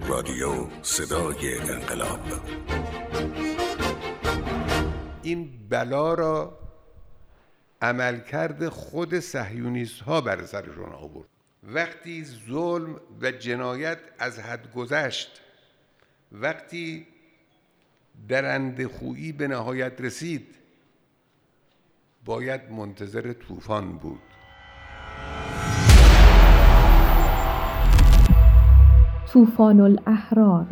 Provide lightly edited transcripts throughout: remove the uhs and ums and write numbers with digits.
رادیو صدای انقلاب. این بلا را عملکرد خود صهیونیست ها بر سرشون آورد. وقتی ظلم و جنایت از حد گذشت، وقتی درنده‌خویی به نهایت رسید، باید منتظر طوفان بود. طوفان الاحرار.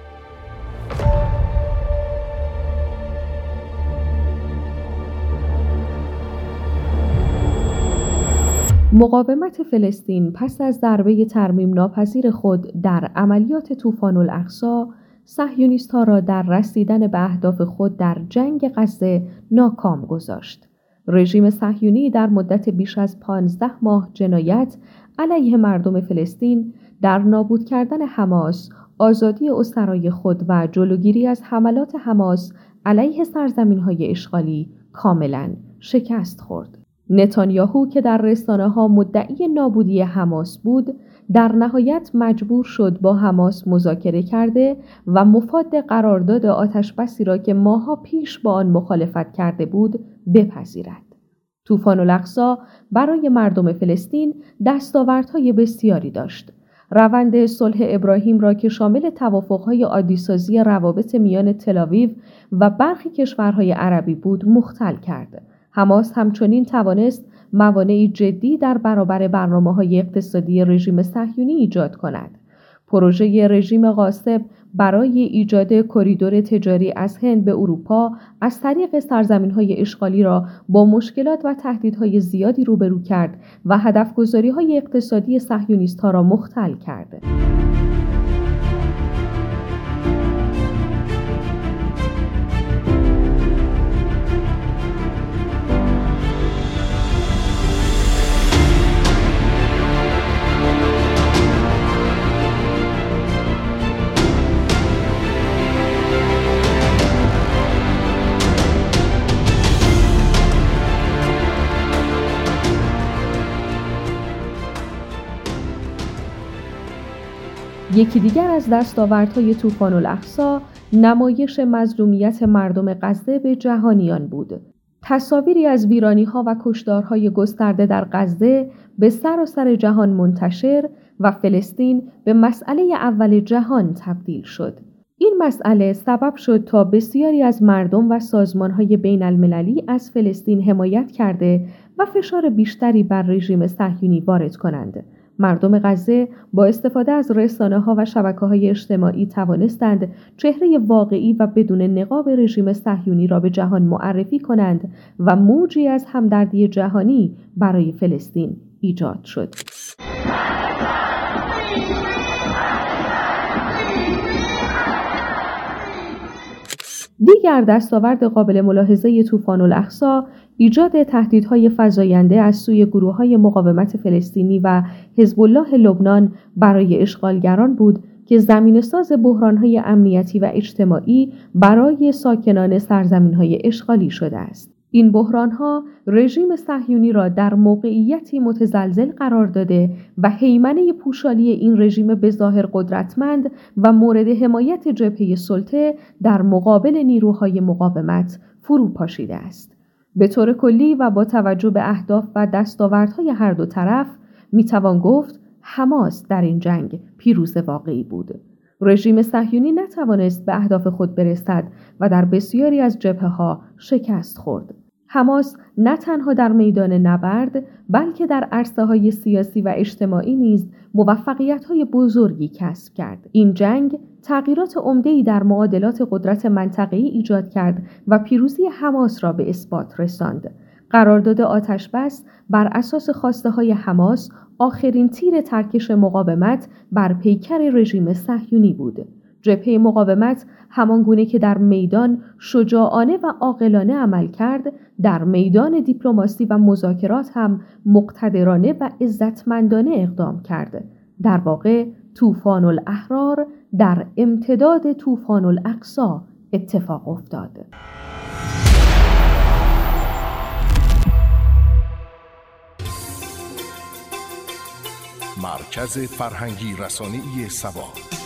مقاومت فلسطین پس از ضربه ترمیم ناپذیر خود در عملیات طوفان الاقصی، صهیونیست‌ها را در رسیدن به اهداف خود در جنگ غزه ناکام گذاشت. رژیم صهیونی در مدت بیش از 15 ماه جنایت علیه مردم فلسطین در نابود کردن حماس، آزادی اسرای خود و جلوگیری از حملات حماس علیه سرزمین‌های اشغالی کاملاً شکست خورد. نتانیاهو که در رسانه‌ها مدعی نابودی حماس بود، در نهایت مجبور شد با حماس مذاکره کرده و مفاد قرارداد آتش‌بسی را که ماه‌ها پیش با آن مخالفت کرده بود بپذیرد. طوفان الاقصی برای مردم فلسطین دستاوردهای بسیاری داشت. روند صلح ابراهیم را که شامل توافق‌های عادی‌سازی روابط میان تل‌آویو و برخی کشورهای عربی بود مختل کرد. حماس همچنین توانست موانعی جدی در برابر برنامه‌های اقتصادی رژیم صهیونی ایجاد کند. پروژه رژیم غاصب برای ایجاد کریدور تجاری از هند به اروپا از طریق سرزمین‌های اشغالی را با مشکلات و تهدیدهای زیادی روبرو کرد و هدف‌گذاری‌های اقتصادی صهیونیست‌ها را مختل کرد. یکی دیگر از دستاوردهای طوفان الاقصی نمایش مظلومیت مردم غزه به جهانیان بود. تصاویری از ویرانی‌ها و کشتارهای گسترده در غزه به سراسر جهان منتشر و فلسطین به مسئله اول جهان تبدیل شد. این مسئله سبب شد تا بسیاری از مردم و سازمان‌های بین‌المللی از فلسطین حمایت کرده و فشار بیشتری بر رژیم صهیونی وارد کنند. مردم غزه با استفاده از رسانه‌ها و شبکه‌های اجتماعی توانستند چهره واقعی و بدون نقاب رژیم صهیونی را به جهان معرفی کنند و موجی از همدردی جهانی برای فلسطین ایجاد شد. دیگر دستاورد قابل ملاحظه طوفان الاقصی ایجاد تهدیدهای فزاینده از سوی گروه‌های مقاومت فلسطینی و حزب الله لبنان برای اشغالگران بود که زمینه‌ساز بحران‌های امنیتی و اجتماعی برای ساکنان سرزمین‌های اشغالی شده است. این بحران‌ها رژیم صهیونی را در موقعیتی متزلزل قرار داده و هیمنه پوشالی این رژیم بظاهر قدرتمند و مورد حمایت جبهه سلطه در مقابل نیروهای مقاومت فرو پاشیده است. به طور کلی و با توجه به اهداف و دستاوردهای هر دو طرف میتوان گفت حماس در این جنگ پیروز واقعی بود. رژیم صهیونی نتوانست به اهداف خود برسد و در بسیاری از جبهه‌ها شکست خورد. حماس نه تنها در میدان نبرد بلکه در عرصه‌های سیاسی و اجتماعی نیز موفقیت‌های بزرگی کسب کرد. این جنگ تغییرات عمده‌ای در معادلات قدرت منطقه‌ای ایجاد کرد و پیروزی حماس را به اثبات رساند. قرارداد آتش‌بس بر اساس خواسته‌های حماس آخرین تیر ترکش مقاومت بر پیکر رژیم صهیونی بود. جبهه مقاومت همانگونه که در میدان شجاعانه و عاقلانه عمل کرد، در میدان دیپلماسی و مذاکرات هم مقتدرانه و عزتمندانه اقدام کرد. در واقع طوفان الاحرار در امتداد طوفان الاقصی اتفاق افتاد. مرکز فرهنگی رسانه‌ای سبا.